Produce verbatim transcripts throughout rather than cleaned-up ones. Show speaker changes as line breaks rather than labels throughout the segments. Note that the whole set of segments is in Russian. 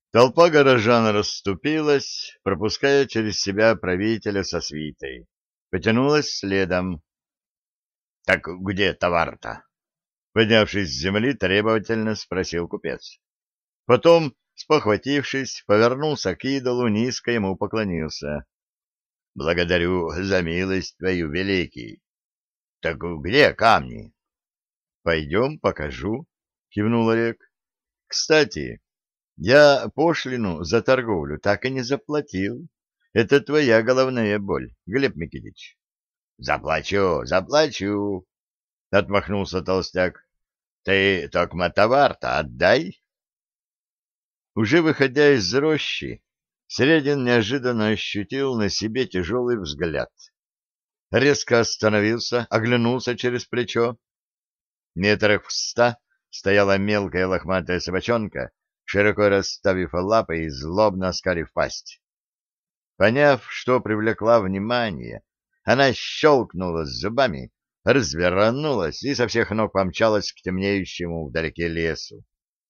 Толпа горожан расступилась, пропуская через себя правителя со свитой. Потянулась следом. — Так где товар-то? — поднявшись с земли, требовательно спросил купец. Потом, спохватившись, повернулся к идолу, низко ему поклонился. — Благодарю за милость твою, великий. — Так где камни? — Пойдем, покажу, — кивнул Олег. — Кстати, я пошлину за торговлю так и не заплатил. Это твоя головная боль, Глеб Микитич. — Заплачу, заплачу, — отмахнулся толстяк. — Ты токмо товар-то отдай. Уже выходя из рощи, Середин неожиданно ощутил на себе тяжелый взгляд. Резко остановился, оглянулся через плечо. Метрах в ста стояла мелкая лохматая собачонка, широко расставив лапы и злобно оскалив пасть. Поняв, что привлекла внимание, она щелкнула зубами, развернулась и со всех ног помчалась к темнеющему вдалеке лесу.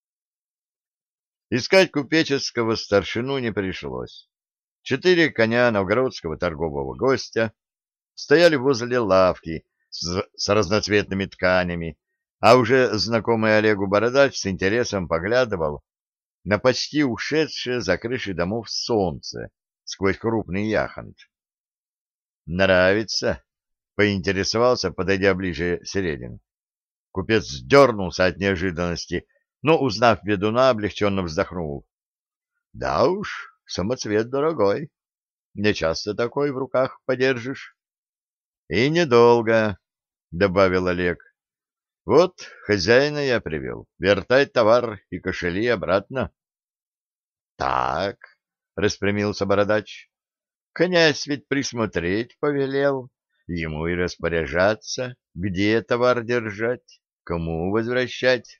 Искать купеческого старшину не пришлось. Четыре коня новгородского торгового гостя стояли возле лавки с, с разноцветными тканями, а уже знакомый Олегу бородач с интересом поглядывал на почти ушедшее за крыши домов солнце сквозь крупный яхонт. «Нравится?» — поинтересовался, подойдя ближе Середин. Купец дернулся от неожиданности, но, узнав ведуна, облегченно вздохнул. «Да уж, самоцвет дорогой. Не часто такой в руках подержишь». «И недолго», — добавил Олег. «Вот хозяина я привел. Вертай товар и кошели обратно». «Так», — распрямился бородач, — «князь ведь присмотреть повелел, ему и распоряжаться, где товар держать, кому возвращать».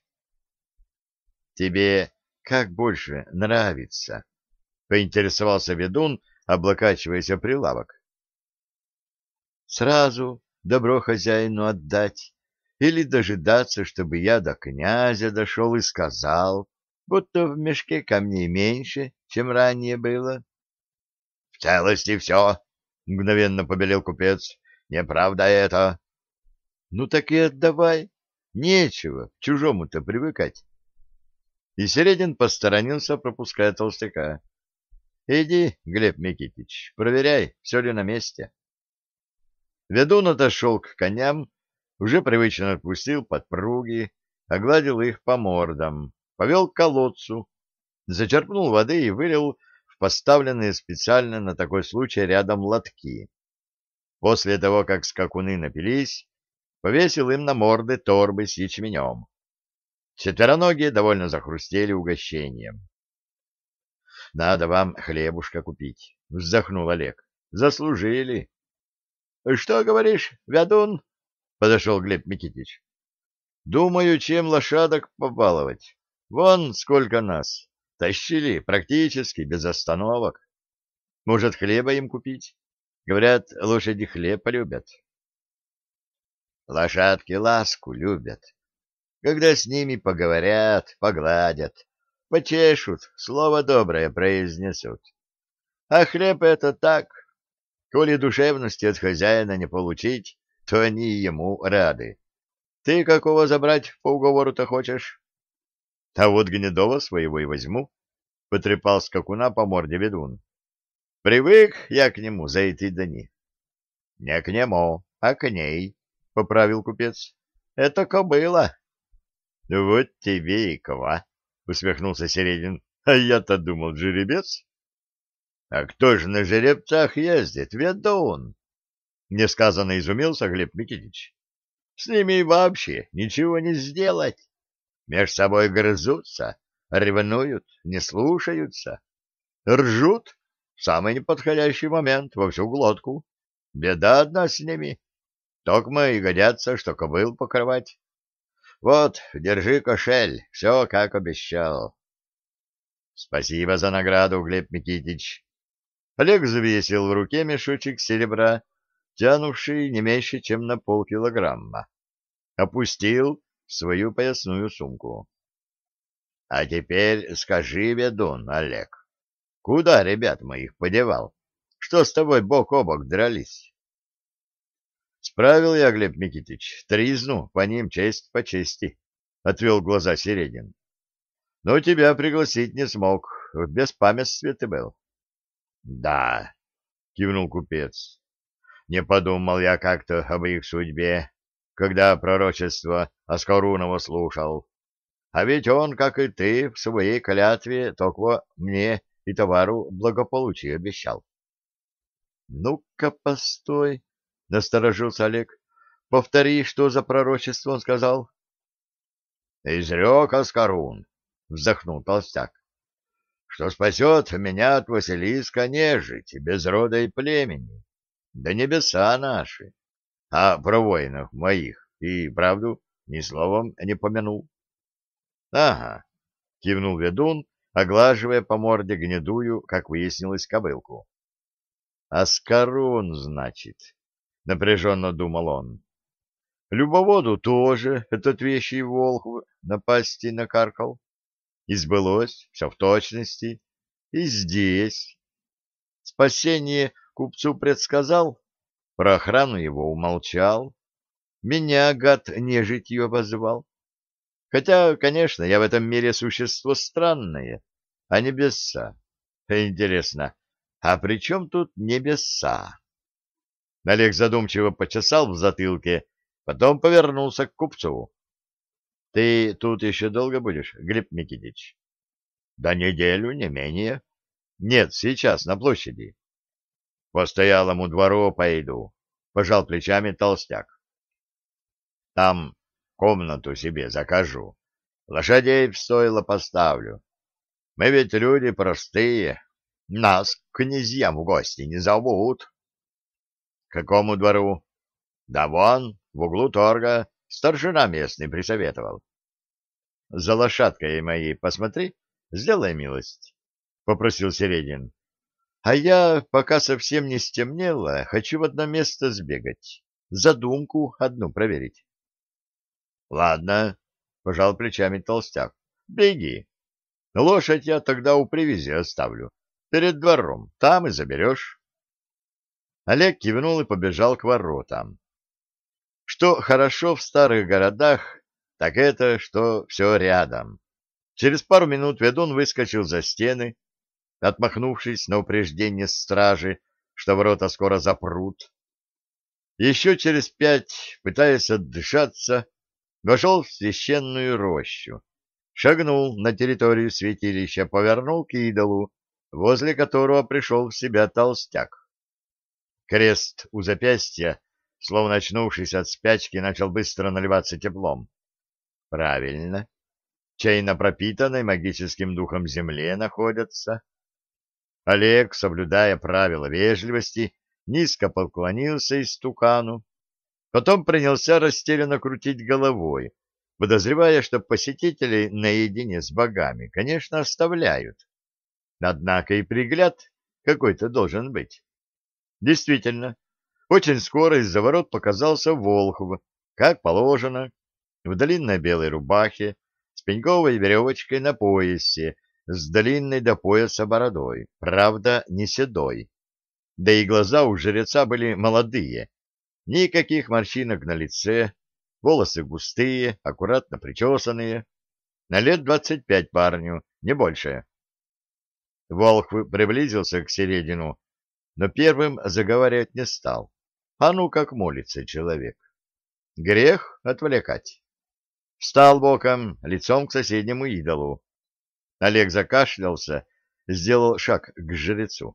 «Тебе как больше нравится?» — поинтересовался ведун, облокачиваясь о прилавок. «Сразу добро хозяину отдать или дожидаться, чтобы я до князя дошел и сказал, будто в мешке камней меньше, чем ранее было?» — В целости все, — мгновенно побелел купец. — Неправда это. — Ну так и отдавай. Нечего к чужому-то привыкать. И Середин посторонился, пропуская толстяка. — Иди, Глеб Микитич, проверяй, все ли на месте. Ведун отошел к коням, уже привычно отпустил подпруги, огладил их по мордам, повел к колодцу, зачерпнул воды и вылил в поставленные специально на такой случай рядом лотки. После того, как скакуны напились, повесил им на морды торбы с ячменем. Четвероногие довольно захрустели угощением. — Надо вам хлебушка купить, — вздохнул Олег. — Заслужили. — Что говоришь, ведун? — подошел Глеб Микитич. — Думаю, чем лошадок побаловать. Вон сколько нас. Тащили практически без остановок. Может, хлеба им купить? Говорят, лошади хлеб полюбят. Лошадки ласку любят. Когда с ними поговорят, погладят, почешут, слово доброе произнесут. А хлеб — это так. Коли душевности от хозяина не получить, то они ему рады. Ты какого забрать по уговору-то хочешь? — А вот гнедого своего и возьму, — потрепал скакуна по морде ведун. — Привык я к нему за эти дни. — Не к нему, а к ней, — поправил купец. — Это кобыла. — Вот тебе и ква, — усмехнулся Середин. — А я-то думал, жеребец. — А кто же на жеребцах ездит, ведун? — несказанно изумился Глеб Микитич. — С ними и вообще ничего не сделать. Меж собой грызутся, ревнуют, не слушаются. Ржут в самый неподходящий момент во всю глотку. Беда одна с ними. Токмо и годятся, что кобыл покрывать. Вот, держи кошель, все как обещал. Спасибо за награду, Глеб Микитич. Олег взвесил в руке мешочек серебра, тянувший не меньше, чем на полкилограмма. Опустил в свою поясную сумку. А теперь скажи, ведун Олег, куда ребят моих подевал? Что с тобой бок о бок дрались? Справил я, Глеб Никитич, тризну, по ним честь по чести, — отвел глаза Середин. Но тебя пригласить не смог, в беспамятстве ты был. — Да, — кивнул купец, — не подумал я как-то об их судьбе, когда пророчество Аскарунова слушал. А ведь он, как и ты, в своей клятве только мне и товару благополучие обещал. — Ну-ка, постой, — насторожился Олег. — Повтори, что за пророчество он сказал. — Изрек Аскарун, — вздохнул толстяк, — что спасет меня от Василиска нежить, без рода и племени, да небеса наши. А про воинов моих и правду ни словом не помянул. — Ага, — кивнул ведун, оглаживая по морде гнедую, как выяснилось, кобылку. — Аскарун, значит, — напряженно думал он. Любоводу тоже этот вещий волхв напасти накаркал. И сбылось все в точности. И здесь. Спасение купцу предсказал, про охрану его умолчал. Меня, гад, нежитью обозвал. Хотя, конечно, я в этом мире существо странное, а небеса. Интересно, а при чем тут небеса? Олег задумчиво почесал в затылке, потом повернулся к купцу. — Ты тут еще долго будешь, Глеб Никитич? — Да неделю, не менее. — Нет, сейчас, на площади. — По стоялому двору пойду, — пожал плечами толстяк. — Там комнату себе закажу. Лошадей в стойло поставлю. Мы ведь люди простые. Нас к князьям в гости не зовут. — К какому двору? — Да вон, в углу торга, старшина местный присоветовал. — За лошадкой моей посмотри, сделай милость, — попросил Середин. — А я, пока совсем не стемнело, хочу в одно место сбегать, задумку одну проверить. — Ладно, — пожал плечами толстяк, — беги. Лошадь я тогда у привязи оставлю, перед двором, там и заберешь. Олег кивнул и побежал к воротам. Что хорошо в старых городах, так это, что все рядом. Через пару минут ведун выскочил за стены, отмахнувшись на упреждение стражи, что ворота скоро запрут. Еще через пять, пытаясь отдышаться, вошел в священную рощу, шагнул на территорию святилища, повернул к идолу, возле которого пришел в себя толстяк. Крест у запястья, словно очнувшись от спячки, начал быстро наливаться теплом. Правильно. Чай на пропитанной магическим духом земле находятся. Олег, соблюдая правила вежливости, низко поклонился истукану, потом принялся растерянно крутить головой, подозревая, что посетителей наедине с богами, конечно, оставляют. Однако и пригляд какой-то должен быть. Действительно, очень скоро из-за ворот показался Волхв, как положено, в длинной белой рубахе, с пеньковой веревочкой на поясе, с длинной до пояса бородой, правда, не седой. Да и глаза у жреца были молодые, никаких морщинок на лице, волосы густые, аккуратно причесанные, на лет двадцать пять парню, не больше. Волхв приблизился к Середину, но первым заговаривать не стал. А ну как молится человек. Грех отвлекать. Встал боком, лицом к соседнему идолу. Олег закашлялся, сделал шаг к жрецу.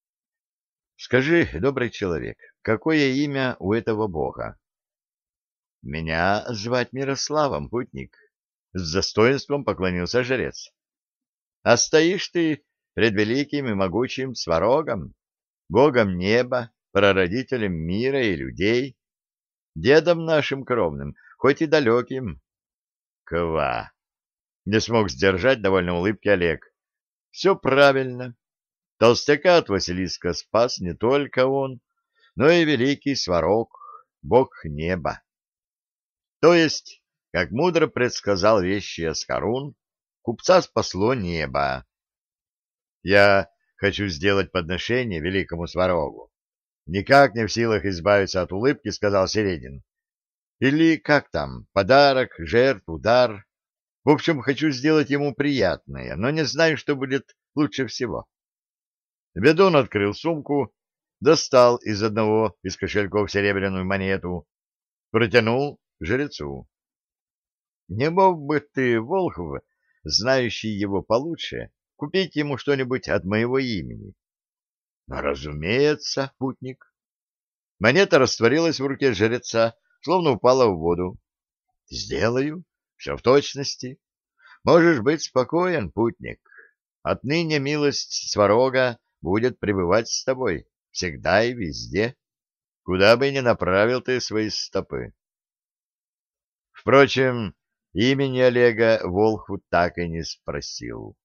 — Скажи, добрый человек, какое имя у этого бога? — Меня звать Мирославом, путник. С достоинством поклонился жрец. — А стоишь ты пред великим и могучим Сварогом, богом неба, прародителем мира и людей, дедом нашим кровным, хоть и далеким. Ква! Не смог сдержать довольно улыбки Олег. Все правильно. Толстяка от Василиска спас не только он, но и великий Сварог, бог неба. То есть, как мудро предсказал вещий Аскарун, купца спасло небо. Я хочу сделать подношение великому Сварогу. Никак не в силах избавиться от улыбки, сказал Середин. Или как там, подарок, жертву, дар. В общем, хочу сделать ему приятное, но не знаю, что будет лучше всего. Ведун открыл сумку, достал из одного из кошельков серебряную монету, протянул жрецу. Не мог бы ты, Волхв, знающий его получше, купить ему что-нибудь от моего имени? Разумеется, путник. Монета растворилась в руке жреца, словно упала в воду. Сделаю, все в точности. Можешь быть спокоен, путник. Отныне милость Сварога будет пребывать с тобой всегда и везде, куда бы ни направил ты свои стопы. Впрочем, имени Олега Волхв так и не спросил.